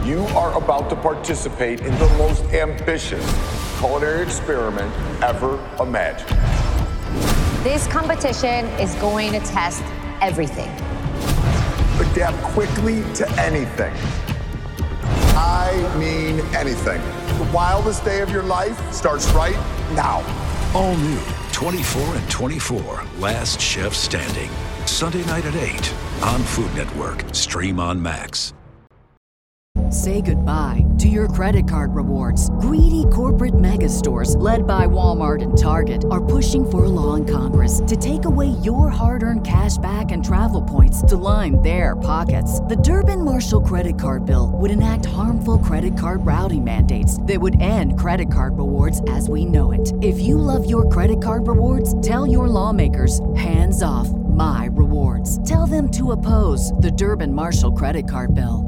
You are about to participate in the most ambitious culinary experiment ever imagined. This competition is going to test everything. Adapt quickly to anything. I mean anything. The wildest day of your life starts right now. All new 24 and 24, Last Chef Standing. Sunday night at 8 on Food Network. Stream on Max. Say goodbye to your credit card rewards. Greedy corporate mega stores, led by Walmart and Target, are pushing for a law in Congress to take away your hard-earned cash back and travel points to line their pockets. The Durbin-Marshall credit card bill would enact harmful credit card routing mandates that would end credit card rewards as we know it. If you love your credit card rewards, tell your lawmakers, hands off my rewards. Tell them to oppose the Durbin-Marshall credit card bill.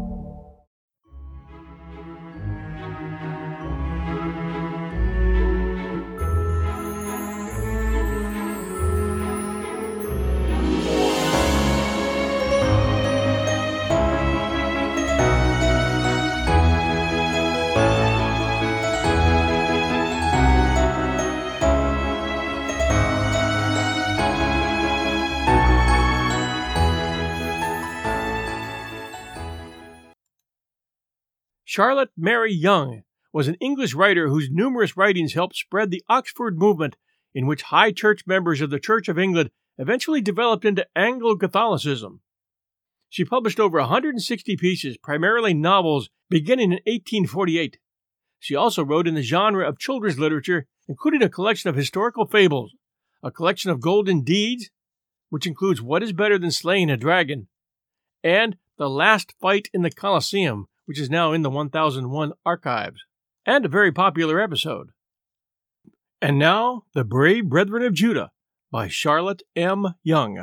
Charlotte Mary Yonge was an English writer whose numerous writings helped spread the Oxford movement, in which high church members of the Church of England eventually developed into Anglo-Catholicism. She published over 160 pieces, primarily novels, beginning in 1848. She also wrote in the genre of children's literature, including a collection of historical fables, a collection of golden deeds, which includes What is Better Than Slaying a Dragon, and The Last Fight in the Colosseum, which is now in the 1001 archives, and a very popular episode. And now, The Brave Brethren of Judah by Charlotte M. Yonge.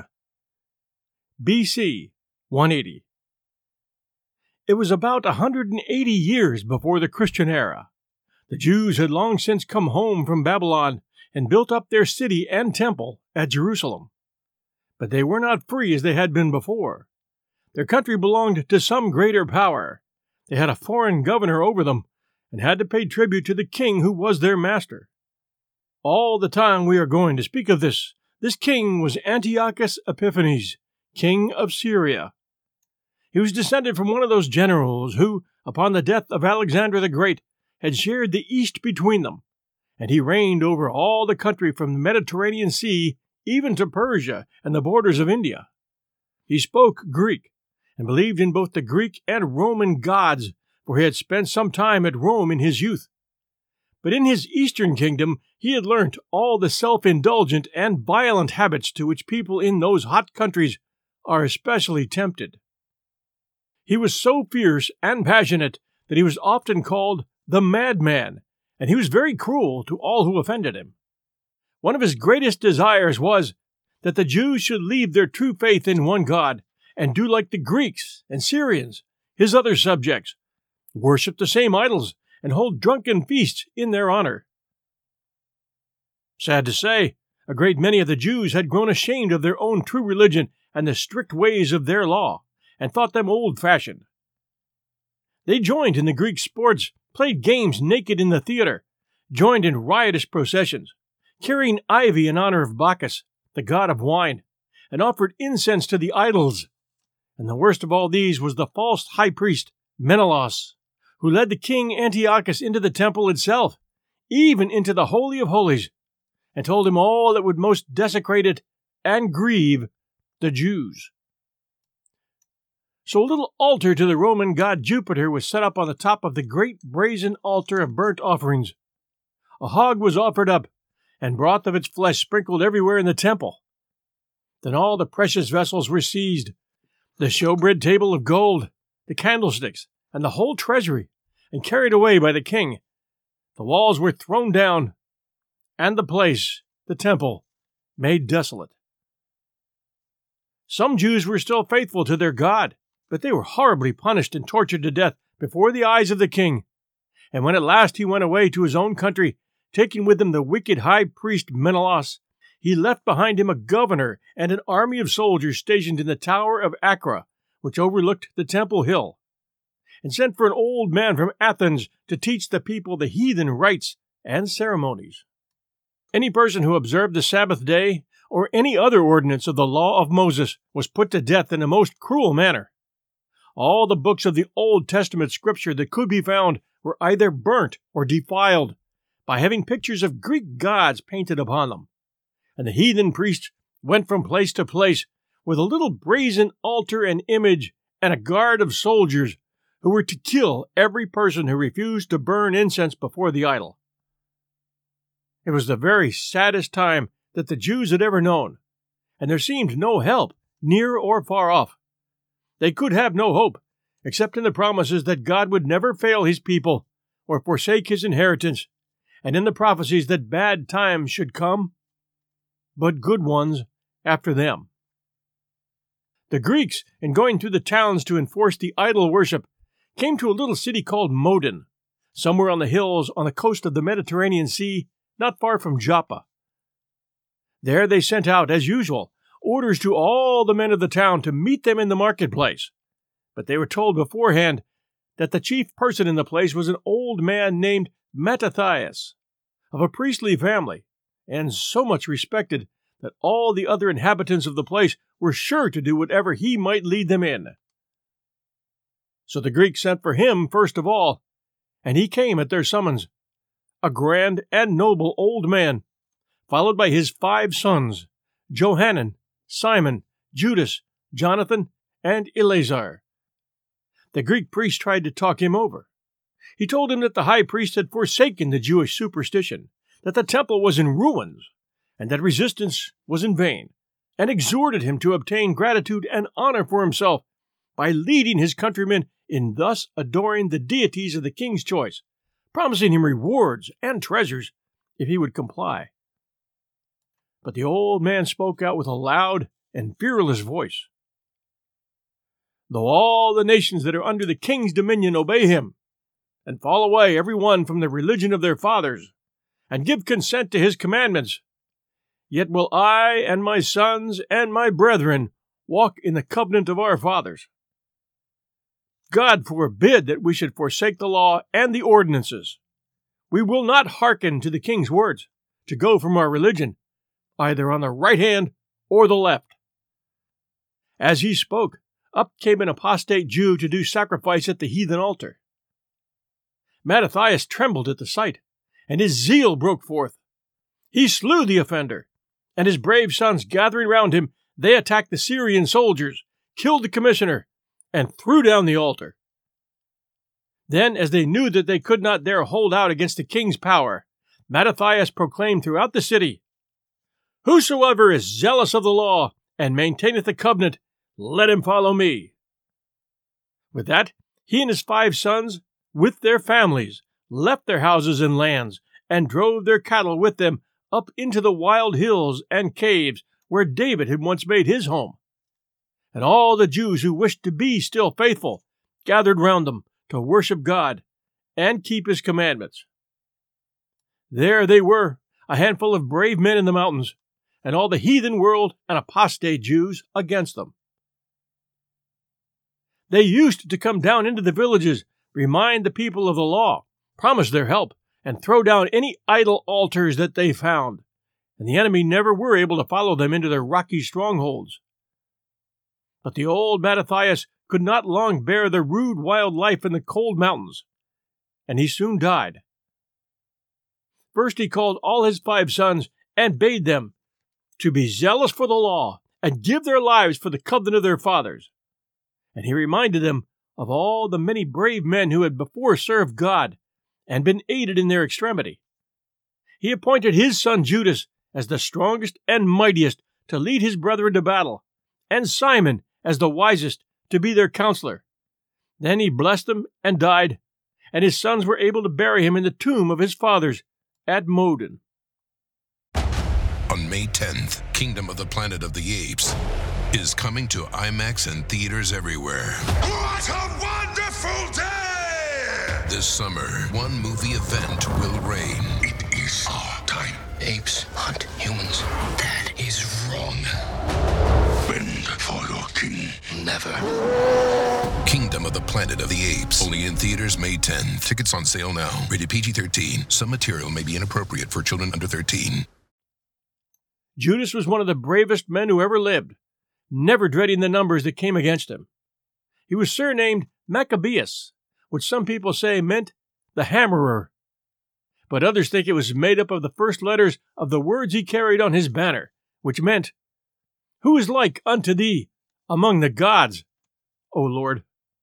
B.C. 180. It was about 180 years before the Christian era. The Jews had long since come home from Babylon and built up their city and temple at Jerusalem. But they were not free as they had been before. Their country belonged to some greater power. They had a foreign governor over them and had to pay tribute to the king who was their master. All the time we are going to speak of this king was Antiochus Epiphanes, king of Syria. He was descended from one of those generals who, upon the death of Alexander the Great, had shared the East between them, and he reigned over all the country from the Mediterranean Sea even to Persia and the borders of India. He spoke Greek, and believed in both the Greek and Roman gods, for he had spent some time at Rome in his youth. But in his eastern kingdom he had learnt all the self-indulgent and violent habits to which people in those hot countries are especially tempted. He was so fierce and passionate that he was often called the madman, and he was very cruel to all who offended him. One of his greatest desires was that the Jews should leave their true faith in one God and do like the Greeks and Syrians, his other subjects, worship the same idols, and hold drunken feasts in their honor. Sad to say, a great many of the Jews had grown ashamed of their own true religion and the strict ways of their law, and thought them old-fashioned. They joined in the Greek sports, played games naked in the theater, joined in riotous processions, carrying ivy in honor of Bacchus, the god of wine, and offered incense to the idols. And the worst of all these was the false high priest, Menelaus, who led the king Antiochus into the temple itself, even into the Holy of Holies, and told him all that would most desecrate it and grieve the Jews. So a little altar to the Roman god Jupiter was set up on the top of the great brazen altar of burnt offerings. A hog was offered up, and broth of its flesh sprinkled everywhere in the temple. Then all the precious vessels were seized, the showbread table of gold, the candlesticks, and the whole treasury, and carried away by the king. The walls were thrown down, and the place, the temple, made desolate. Some Jews were still faithful to their God, but they were horribly punished and tortured to death before the eyes of the king. And when at last he went away to his own country, taking with him the wicked high priest Menelaus, he left behind him a governor and an army of soldiers stationed in the tower of Acra, which overlooked the Temple Hill. and sent for an old man from Athens to teach the people the heathen rites and ceremonies. Any person who observed the Sabbath day or any other ordinance of the law of Moses was put to death in a most cruel manner. All the books of the Old Testament scripture that could be found were either burnt or defiled by having pictures of Greek gods painted upon them, and the heathen priests went from place to place with a little brazen altar and image and a guard of soldiers who were to kill every person who refused to burn incense before the idol. It was the very saddest time that the Jews had ever known, and there seemed no help, near or far off. They could have no hope, except in the promises that God would never fail his people or forsake his inheritance, and in the prophecies that bad times should come, but good ones after them. The Greeks, in going through the towns to enforce the idol worship, came to a little city called Modin, somewhere on the hills on the coast of the Mediterranean Sea, not far from Joppa. There they sent out, as usual, orders to all the men of the town to meet them in the marketplace, but they were told beforehand that the chief person in the place was an old man named Mattathias, of a priestly family, and so much respected that all the other inhabitants of the place were sure to do whatever he might lead them in. So the Greeks sent for him first of all, and he came at their summons, a grand and noble old man, followed by his 5 sons, Johanan, Simon, Judas, Jonathan, and Eleazar. The Greek priest tried to talk him over. He told him that the high priest had forsaken the Jewish superstition, that the temple was in ruins, and that resistance was in vain, and exhorted him to obtain gratitude and honor for himself by leading his countrymen in thus adoring the deities of the king's choice, promising him rewards and treasures if he would comply. But the old man spoke out with a loud and fearless voice. Though all the nations that are under the king's dominion obey him, and fall away every one from the religion of their fathers, and give consent to his commandments, yet will I and my sons and my brethren walk in the covenant of our fathers. God forbid that we should forsake the law and the ordinances. We will not hearken to the king's words to go from our religion, either on the right hand or the left. As he spoke, up came an apostate Jew to do sacrifice at the heathen altar. Mattathias trembled at the sight, and his zeal broke forth. He slew the offender, and his brave sons gathering round him, they attacked the Syrian soldiers, killed the commissioner, and threw down the altar. Then, as they knew that they could not there hold out against the king's power, Mattathias proclaimed throughout the city, "Whosoever is zealous of the law and maintaineth the covenant, let him follow me." With that, he and his 5 sons, with their families, left their houses and lands, and drove their cattle with them up into the wild hills and caves where David had once made his home. And all the Jews who wished to be still faithful gathered round them to worship God and keep his commandments. There they were, a handful of brave men in the mountains, and all the heathen world and apostate Jews against them. They used to come down into the villages, remind the people of the law, promise their help, and throw down any idol altars that they found, and the enemy never were able to follow them into their rocky strongholds. But the old Mattathias could not long bear the rude wild life in the cold mountains, and he soon died. First he called all his 5 sons and bade them to be zealous for the law and give their lives for the covenant of their fathers. And he reminded them of all the many brave men who had before served God and been aided in their extremity. He appointed his son Judas as the strongest and mightiest to lead his brethren to battle, and Simon as the wisest to be their counselor. Then he blessed them and died, and his sons were able to bury him in the tomb of his fathers at Modin. On May 10th, Kingdom of the Planet of the Apes is coming to IMAX and theaters everywhere. What a wonderful day! This summer, one movie event will reign. It is our time. Apes hunt humans. That is wrong. Bend for your king. Never. Kingdom of the Planet of the Apes. Only in theaters May 10th. Tickets on sale now. Rated PG-13. Some material may be inappropriate for children under 13. Judas was one of the bravest men who ever lived, never dreading the numbers that came against him. He was surnamed Maccabeus, which some people say meant the Hammerer, but others think it was made up of the first letters of the words he carried on his banner, which meant, "Who is like unto thee among the gods, O Lord?"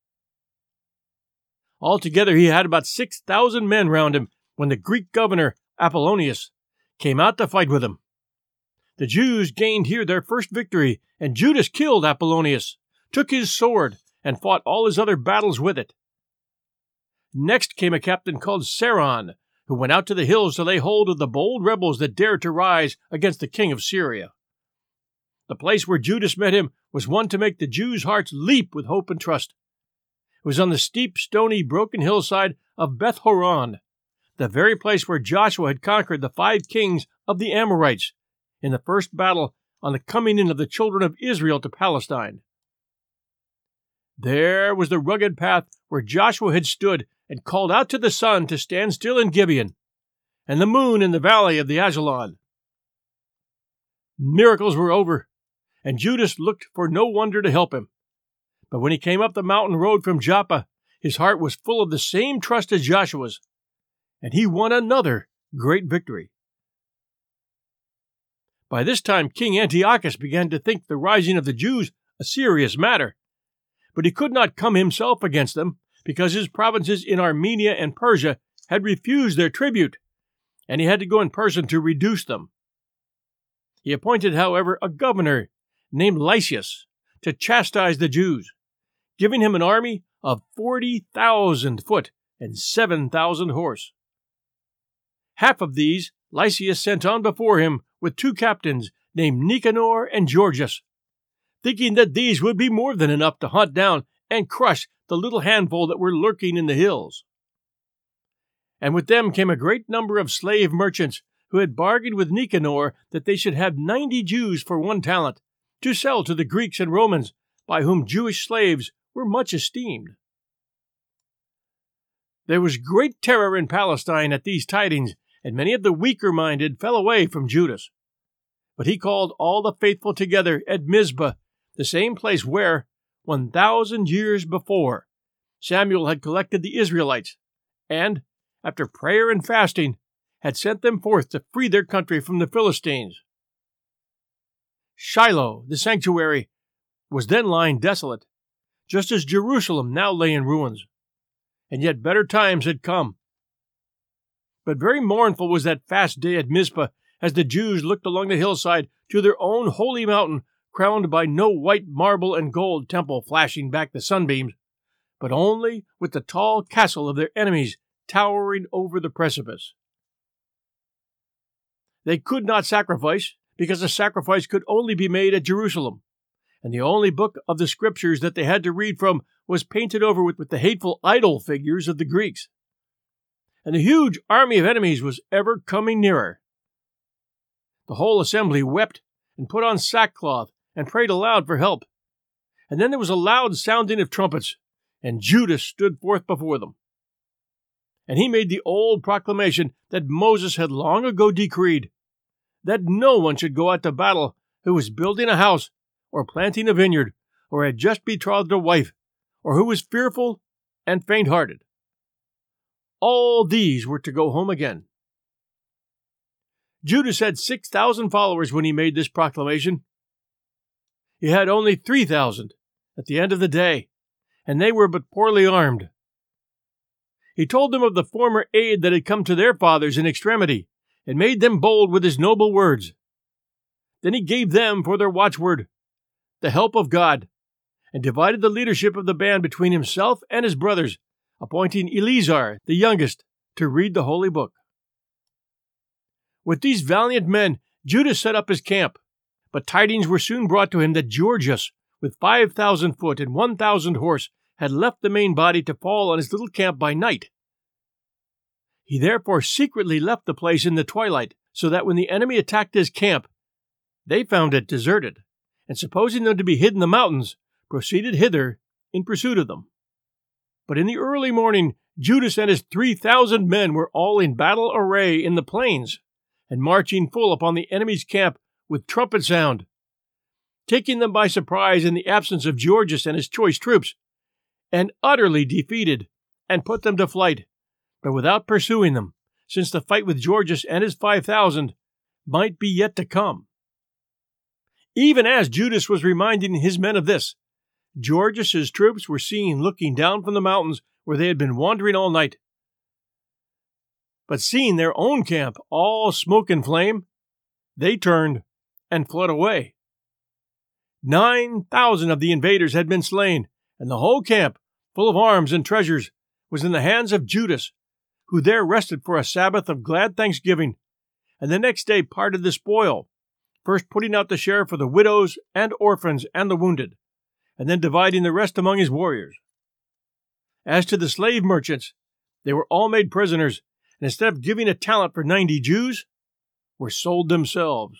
Altogether he had about 6,000 men round him when the Greek governor, Apollonius, came out to fight with him. The Jews gained here their first victory, and Judas killed Apollonius, took his sword, and fought all his other battles with it. Next came a captain called Seron, who went out to the hills to lay hold of the bold rebels that dared to rise against the king of Syria. The place where Judas met him was one to make the Jews' hearts leap with hope and trust. It was on the steep, stony, broken hillside of Beth Horon, the very place where Joshua had conquered the 5 kings of the Amorites in the first battle on the coming in of the children of Israel to Palestine. There was the rugged path where Joshua had stood and called out to the sun to stand still in Gibeon, and the moon in the valley of the Ajalon. Miracles were over, and Judas looked for no wonder to help him. But when he came up the mountain road from Joppa, his heart was full of the same trust as Joshua's, and he won another great victory. By this time, King Antiochus began to think the rising of the Jews a serious matter, but he could not come himself against them because his provinces in Armenia and Persia had refused their tribute, and he had to go in person to reduce them. He appointed, however, a governor named Lysias to chastise the Jews, giving him an army of 40,000 foot and 7,000 horse. Half of these Lysias sent on before him with 2 captains named Nicanor and Georgius, thinking that these would be more than enough to hunt down and crush the little handful that were lurking in the hills. And with them came a great number of slave merchants who had bargained with Nicanor that they should have 90 Jews for 1 talent to sell to the Greeks and Romans, by whom Jewish slaves were much esteemed. There was great terror in Palestine at these tidings, and many of the weaker-minded fell away from Judas. But he called all the faithful together at Mizpah, the same place where, 1,000 years before, Samuel had collected the Israelites, and, after prayer and fasting, had sent them forth to free their country from the Philistines. Shiloh, the sanctuary, was then lying desolate, just as Jerusalem now lay in ruins, and yet better times had come. But very mournful was that fast day at Mizpah, as the Jews looked along the hillside to their own holy mountain, crowned by no white marble and gold temple flashing back the sunbeams, but only with the tall castle of their enemies towering over the precipice. They could not sacrifice, because a sacrifice could only be made at Jerusalem, and the only book of the Scriptures that they had to read from was painted over with the hateful idol figures of the Greeks. And the huge army of enemies was ever coming nearer. The whole assembly wept and put on sackcloth and prayed aloud for help. And then there was a loud sounding of trumpets, and Judas stood forth before them. And he made the old proclamation that Moses had long ago decreed, that no one should go out to battle who was building a house, or planting a vineyard, or had just betrothed a wife, or who was fearful and faint-hearted. All these were to go home again. Judas had 6,000 followers when he made this proclamation. He had only 3,000 at the end of the day, and they were but poorly armed. He told them of the former aid that had come to their fathers in extremity, and made them bold with his noble words. Then he gave them for their watchword, the help of God, and divided the leadership of the band between himself and his brothers, appointing Eleazar, the youngest, to read the holy book. With these valiant men, Judas set up his camp, but tidings were soon brought to him that Georgius, with 5,000 foot and 1,000 horse, had left the main body to fall on his little camp by night. He therefore secretly left the place in the twilight, so that when the enemy attacked his camp, they found it deserted, and supposing them to be hid in the mountains, proceeded hither in pursuit of them. But in the early morning, Judas and his 3,000 men were all in battle array in the plains, and marching full upon the enemy's camp with trumpet sound, taking them by surprise in the absence of Georgius and his choice troops, and utterly defeated, and put them to flight, but without pursuing them, since the fight with Georgius and his 5,000 might be yet to come. Even as Judas was reminding his men of this, Georgius's troops were seen looking down from the mountains where they had been wandering all night. But seeing their own camp all smoke and flame, they turned and fled away. 9,000 of the invaders had been slain, and the whole camp, full of arms and treasures, was in the hands of Judas, who there rested for a Sabbath of glad thanksgiving, and the next day parted the spoil, first putting out the share for the widows and orphans and the wounded, and then dividing the rest among his warriors. As to the slave merchants, they were all made prisoners, and instead of giving a talent for 90 Jews, were sold themselves.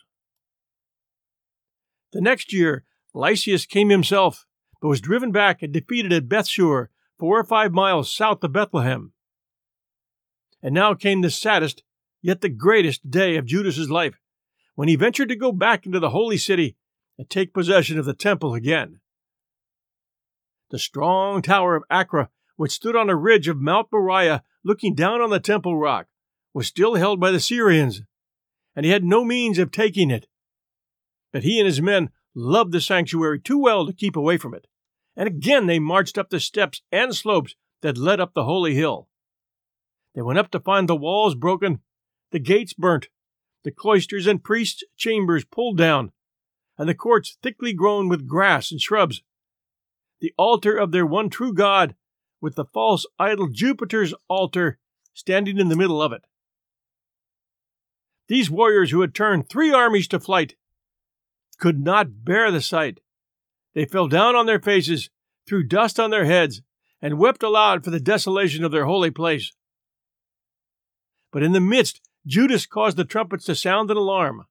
The next year, Lysias came himself, but was driven back and defeated at Bethsur, 4 or 5 miles south of Bethlehem. And now came the saddest, yet the greatest day of Judas's life, when he ventured to go back into the holy city and take possession of the temple again. The strong tower of Acra, which stood on a ridge of Mount Moriah looking down on the temple rock, was still held by the Syrians, and he had no means of taking it. But he and his men loved the sanctuary too well to keep away from it, and again they marched up the steps and slopes that led up the holy hill. They went up to find the walls broken, the gates burnt, the cloisters and priests' chambers pulled down, and the courts thickly grown with grass and shrubs, the altar of their one true God, with the false idol Jupiter's altar standing in the middle of it. These warriors who had turned 3 armies to flight could not bear the sight. They fell down on their faces, threw dust on their heads, and wept aloud for the desolation of their holy place. But in the midst, Judas caused the trumpets to sound an alarm.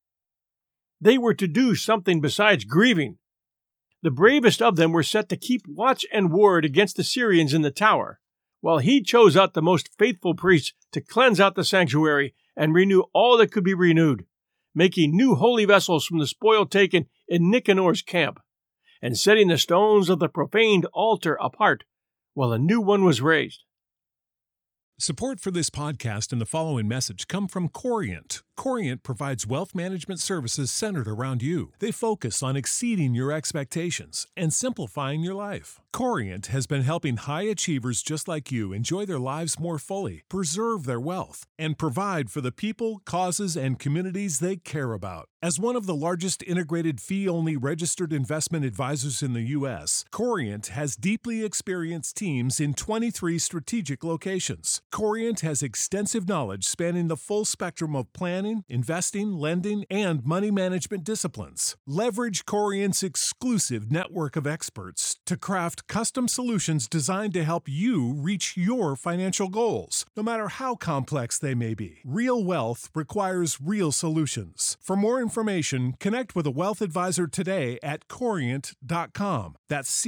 They were to do something besides grieving. The bravest of them were set to keep watch and ward against the Syrians in the tower, while he chose out the most faithful priests to cleanse out the sanctuary and renew all that could be renewed, making new holy vessels from the spoil taken in Nicanor's camp, and setting the stones of the profaned altar apart while a new one was raised. Support for this podcast and the following message come from Corient. Corient provides wealth management services centered around you. They focus on exceeding your expectations and simplifying your life. Corient has been helping high achievers just like you enjoy their lives more fully, preserve their wealth, and provide for the people, causes, and communities they care about. As one of the largest integrated fee-only registered investment advisors in the U.S., Corient has deeply experienced teams in 23 strategic locations. Corient has extensive knowledge spanning the full spectrum of planning, investing, lending, and money management disciplines. Leverage Corient's exclusive network of experts to craft custom solutions designed to help you reach your financial goals, no matter how complex they may be. Real wealth requires real solutions. For more information, connect with a wealth advisor today at Corient.com. That's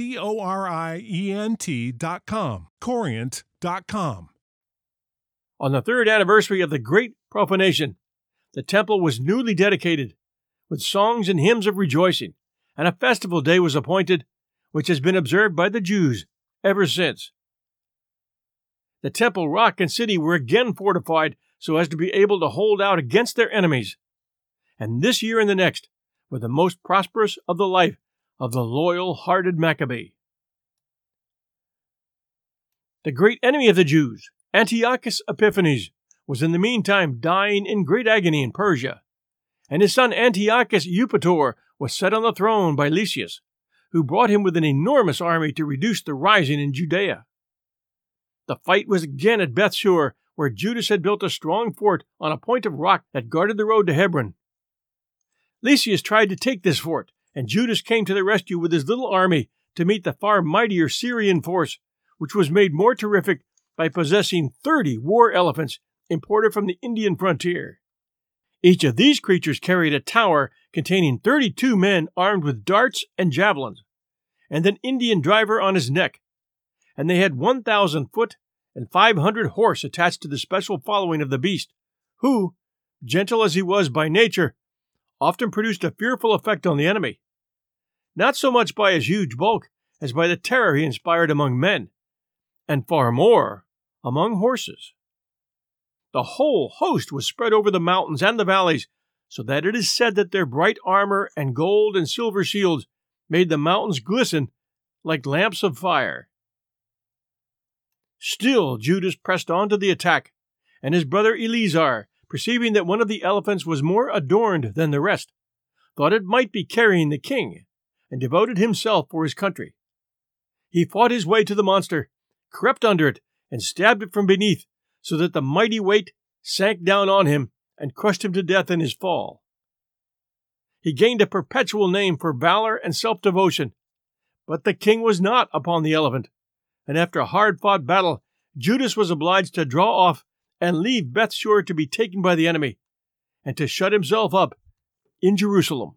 Corient.com. Corient.com. On the 3rd anniversary of the great profanation, the temple was newly dedicated, with songs and hymns of rejoicing, and a festival day was appointed, which has been observed by the Jews ever since. The temple rock and city were again fortified so as to be able to hold out against their enemies, and this year and the next were the most prosperous of the life of the loyal-hearted Maccabee. The great enemy of the Jews, Antiochus Epiphanes, was in the meantime dying in great agony in Persia, and his son Antiochus Eupator was set on the throne by Lysias, who brought him with an enormous army to reduce the rising in Judea. The fight was again at Bethsur, where Judas had built a strong fort on a point of rock that guarded the road to Hebron. Lysias tried to take this fort, and Judas came to the rescue with his little army to meet the far mightier Syrian force, which was made more terrific by possessing 30 war elephants imported from the Indian frontier. Each of these creatures carried a tower containing 32 men armed with darts and javelins, and an Indian driver on his neck, and they had 1,000 foot and 500 horse attached to the special following of the beast, who, gentle as he was by nature, often produced a fearful effect on the enemy, not so much by his huge bulk as by the terror he inspired among men, and far more among horses. The whole host was spread over the mountains and the valleys, so that it is said that their bright armor and gold and silver shields made the mountains glisten like lamps of fire. Still Judas pressed on to the attack, and his brother Eleazar, perceiving that one of the elephants was more adorned than the rest, thought it might be carrying the king, and devoted himself for his country. He fought his way to the monster, crept under it, and stabbed it from beneath, so that the mighty weight sank down on him and crushed him to death in his fall. He gained a perpetual name for valor and self-devotion, but the king was not upon the elephant, and after a hard-fought battle, Judas was obliged to draw off and leave Bethsur to be taken by the enemy, and to shut himself up in Jerusalem.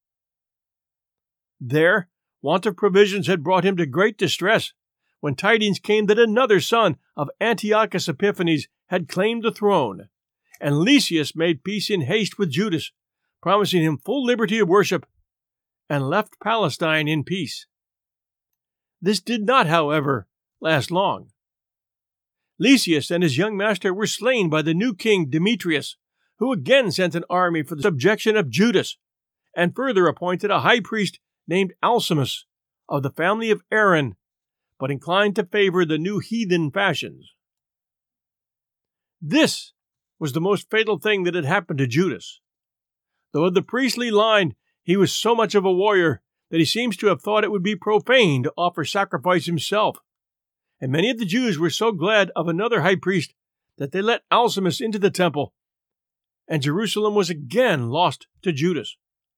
There, want of provisions had brought him to great distress, when tidings came that another son of Antiochus Epiphanes had claimed the throne, and Lysias made peace in haste with Judas, promising him full liberty of worship, and left Palestine in peace. This did not, however, last long. Lysias and his young master were slain by the new king Demetrius, who again sent an army for the subjection of Judas, and further appointed a high priest named Alcimus, of the family of Aaron, but inclined to favor the new heathen fashions. This was the most fatal thing that had happened to Judas. Though of the priestly line, he was so much of a warrior that he seems to have thought it would be profane to offer sacrifice himself, and many of the Jews were so glad of another high priest that they let Alcimus into the temple, and Jerusalem was again lost to Judas.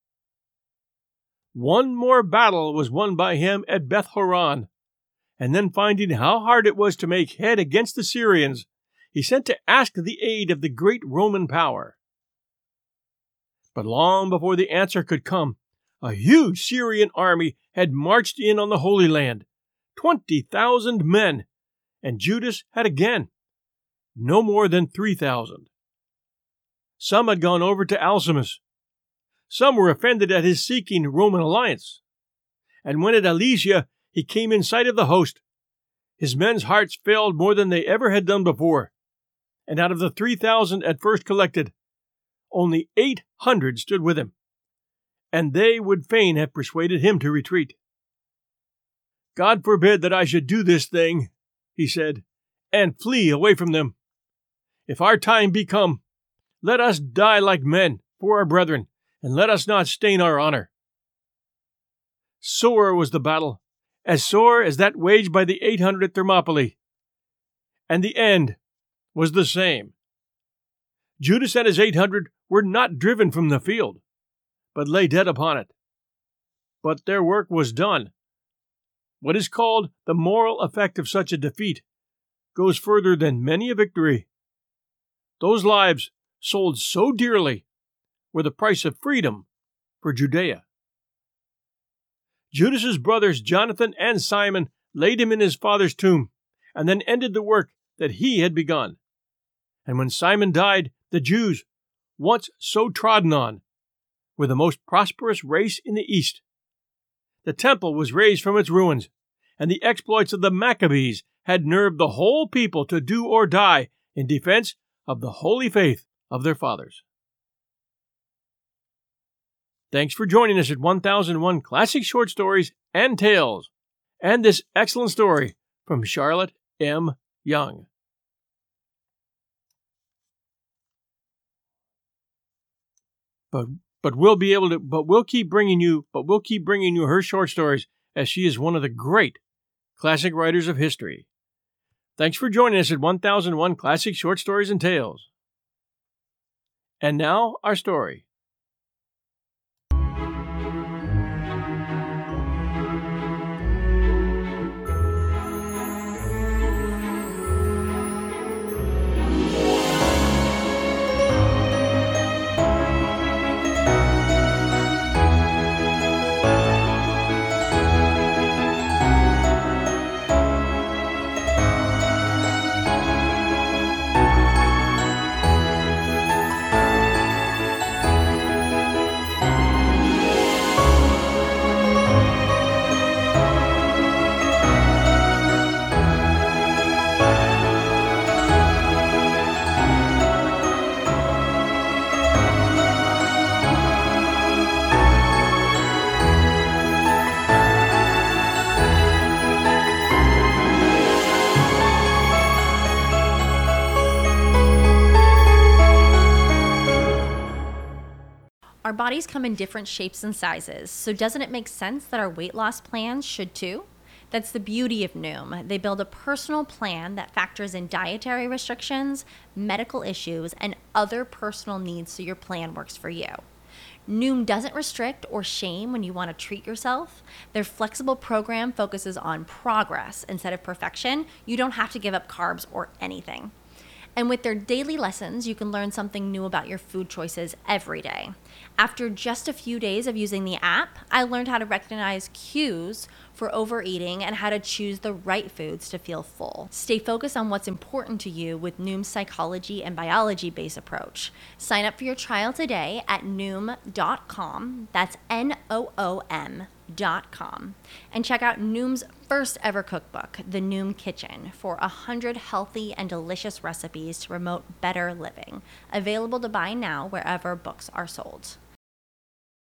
One more battle was won by him at Beth-horon, and then finding how hard it was to make head against the Syrians, he sent to ask the aid of the great Roman power. But long before the answer could come, a huge Syrian army had marched in on the Holy Land, 20,000 men, and Judas had again no more than 3,000. Some had gone over to Alcimus. Some were offended at his seeking Roman alliance. And when at Alesia he came in sight of the host, his men's hearts failed more than they ever had done before, and out of the 3,000 at first collected, only 800 stood with him, and they would fain have persuaded him to retreat. "God forbid that I should do this thing," he said, "and flee away from them. If our time be come, let us die like men for our brethren, and let us not stain our honor." Sore was the battle, as sore as that waged by the 800 at Thermopylae, and the end was the same. Judas and his 800 were not driven from the field, but lay dead upon it. But their work was done. What is called the moral effect of such a defeat goes further than many a victory. Those lives, sold so dearly, were the price of freedom for Judea. Judas's brothers Jonathan and Simon laid him in his father's tomb, and then ended the work that he had begun. And when Simon died, the Jews, once so trodden on, were the most prosperous race in the East. The temple was raised from its ruins, and the exploits of the Maccabees had nerved the whole people to do or die in defense of the holy faith of their fathers. Thanks for joining us at 1001 Classic Short Stories and Tales, and this excellent story from Charlotte M. Young. But we'll keep bringing you her short stories, as she is one of the great classic writers of history. Thanks for joining us at 1001 Classic Short Stories and Tales. And now, our story. Our bodies come in different shapes and sizes, so doesn't it make sense that our weight loss plans should too? That's the beauty of Noom. They build a personal plan that factors in dietary restrictions, medical issues, and other personal needs so your plan works for you. Noom doesn't restrict or shame when you want to treat yourself. Their flexible program focuses on progress instead of perfection. You don't have to give up carbs or anything. And with their daily lessons, you can learn something new about your food choices every day. After just a few days of using the app, I learned how to recognize cues for overeating and how to choose the right foods to feel full. Stay focused on what's important to you with Noom's psychology and biology-based approach. Sign up for your trial today at Noom.com. That's Noom.com. And check out Noom's first ever cookbook, The Noom Kitchen, for 100 healthy and delicious recipes to promote better living. Available to buy now wherever books are sold.